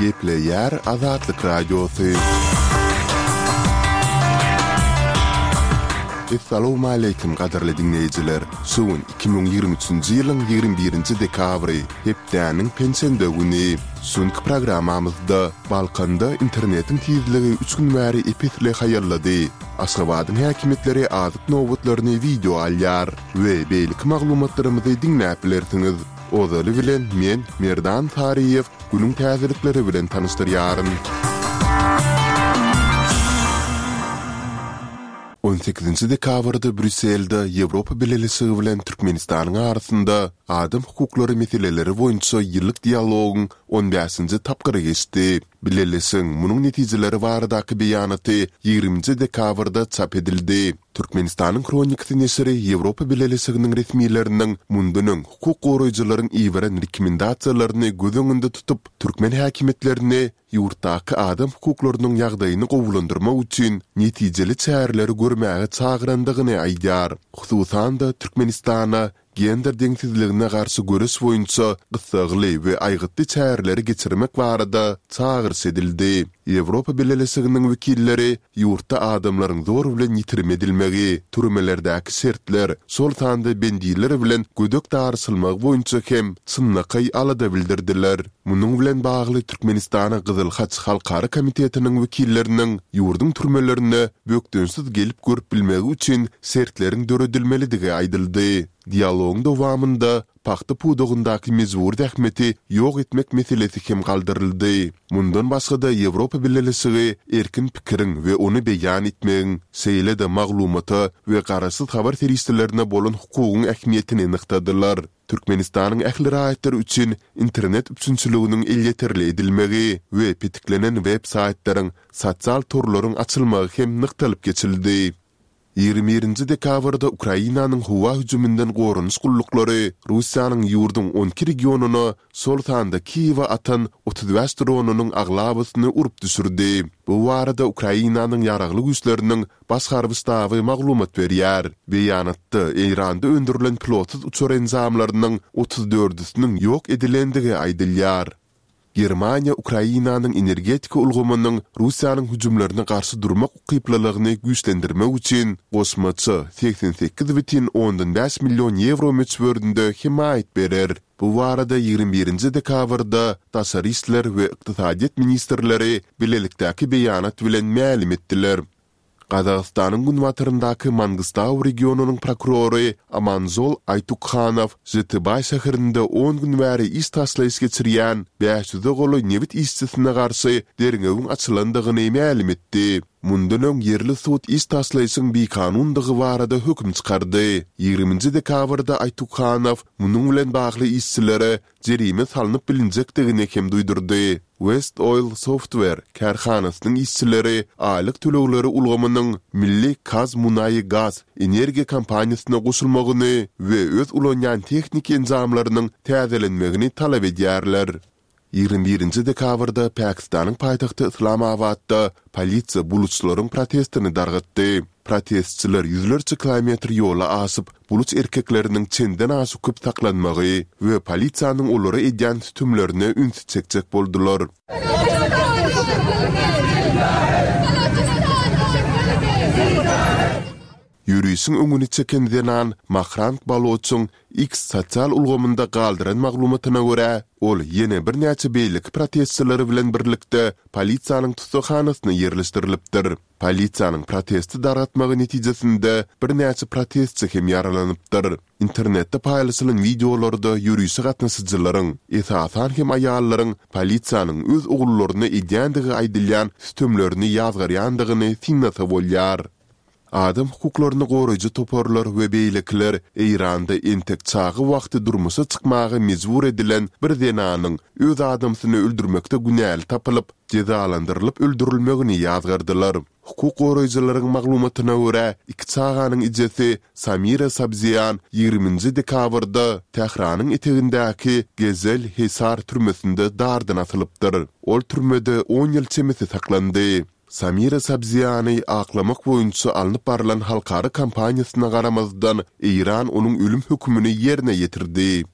Gepleyer Azatlyk Radiosu. Assalamu alaykum qadarly dinleyijiler. Suwun 2023-nji ýylyň 21-nji dekabry, hepdäniň pensiyende güni. Sunky programamyzda Balkanda internetiň tizligi 3 gün bäri epitle haýallady. Aşgabatyň häkimetleri azyk nowatlaryny video alýar we beýlik maglumatlarymyzy dinläp bilersiňiz. Ozaly bilen men Merdan Tariýew günüň täzelikleri bilen tanışdyrýarym. 18-nji dekabrda Brüsselde Ýewropa Birleşigi bilen Türkmenistanyň arasynda adam hukuklary meseleleri boýunça ýyllyk dialogyň 15-nji tapgyry geçdi. Birleşigiň munyň netijeleri baradaky beýanaty 20-nji dekabrda çap edildi. Türkmenistanyň kronikasy nesiri Ýewropa Birleşiginiň resmiýetleriniň mundunyň hukuk goraýjylaryň iýeren rekomendasiýalaryny göz öňünde tutup, türkmen häkimetlerini ýurtdaky adam hukuklarynyň ýagdaýyny gowulandyrmak üçin netijeli çäreleri görmäge çagyrandygyny aýdýar. Hususan da Türkmenistana gender deňsizligine garşy görüş boýunça gysagly we aýgytly çäreleri geçirmek barada çağırış edildi. Ýewropa Birleşiginiň wekilleri ýurtda adamlaryň zor bilen ýitirme edilmegi, türmelerdäki şertler, şol tanda bendiler bilen gödök darysylmak boýunça hem çynnaky alada bildirdiler. Munyň bilen bagly Türkmenistana Gyzyl Haç Halkara Komitetiniň wekilleriniň ýurdun türmelerini bökdönsiz gelip görüp bilmegi üçin şertleriň döredilmeligi aýdyldy. Dialogyň dowamında paxta pudugundaky mezbur dähmeti ýok etmek meselesi hem galdyryldy. Mundan başga da Ýewropa Birleşigi erkin pikiriň we ony beýan etmegiň, seýle-de maglumata we garaşsyz habar teristlerine bolan hukugyň ähmiýetini nyktadylar. Türkmenistanyň ähli raýatlary üçin internet üçinçiliginiň elýeterli edilmegi we petiklenen web saýtlaryň, sosial torlaryň açylmagy hem nyktalyp geçildi. 21-nji dekabrda Ukrainanyň howa hüjümünden gorunuş gullukları Russiýanyň ýurdun 12 regionuny, şol tanda Kiýewa atan 35 dronunyň aglabasyny urup düşürdi. Bu barada Ukrainanyň ýaragly güýçleriniň başgarby staby maglumat berýär. Beýanatda Eýranda öndürilen pilotsuz uçur enzamlarynyň 34-üsiniň ýok edilendigi aýdylýar. Germaniýa Ukrainanyň energetika ulgamynyň Russiýanyň hüjümlerine garşy durmak ukyplalygyny güýçlendirmek üçin gosmaçy 88,5 million euro möçböründe himayet berer. Bu barada 21-nji dekabrda Taşaristler we Iqtisadiýat ministrleri bilelikdäki beýanat bilen ma'lum etdiler. Qazaqstanyň günwatyryndaky Mangustaw regionunyň prokurory Amanzol Aytukhanow Zytybay şäherinde 10 gün bäri iş taşlaýyş geçirýän 500 goly newit işçisine garşy derňegiň açylandygyny ma'lum etdi. Mundan öň yerli sud iş taşlaýyşyň bekanundygy barada hökm çykardy. 20-nji dekabrda Aytukhanow munyň bilen bagly işçilere jerime salanyp bilinjekdigini hem duýdurdy. West Oil Software karhanasynyň işçileri aýlyk tölegleri ulgamynyň Milli Gaz Munaýy Gaz energiýa kompaniýasyna goşulmagyny we öz ulanýan tehnik enzamlarynyň täzelenmegini talap edýärler. 21-nji dekabrda Pakistanyň paýtagty Islamabadda polisiýa buluçlaryň protestini dargatdy. Protestçiler yüzlerce kilometr yola asyp, buluç erkekleriniň çenden aşyp saklanmagy we polisiýanyň olary edýän tümlerine üns çekjek boldular. Yürüyüşün öňüne çekenden Mahrant Baloçyň X sosial ulgamynda galdyran maglumatyna görä, ol ýene bir näçe beýlik protestçileri bilen birlikde polisiýanyň tutuşxanasyna ýerleşdirilipdir. Polisiýanyň protesti daratmagy netijesinde bir näçe protestçi hem ýaralanypdyr. Internetde paýlaşylan videolarda yürüýüşe gatnaşyjylaryň, esasan hem aýallaryň polisiýanyň öz ogullaryna edýändigi aýdylýan sütümlerini ýazgarýandygyny signata bolýar. Adam hukuklaryny goraýjy toparlar we beýlekler Eýranda entek çagy wagty durmuşa çykmagy mezbur edilen bir denanyň öz adamsyny öldürmekde günäli tapylyp, cezalandyrylyp öldürilmegini ýazgardylar. Hukuk goraýjylaryň maglumatyna görä, iki çaganyň ijesi Samira Sabziyan 20-nji dekabrda Tehranyň etegindäki Gezel Hisar türmesinde dardan atylypdyr. Ol türmede 10 ýyl çemesi saklandy. Samira Sabziyany aklamak boýunça alınıp barılan halkara kampaniýasyna garamazdan Eýran onuň ölüm hökmüni ýerine ýetirdi.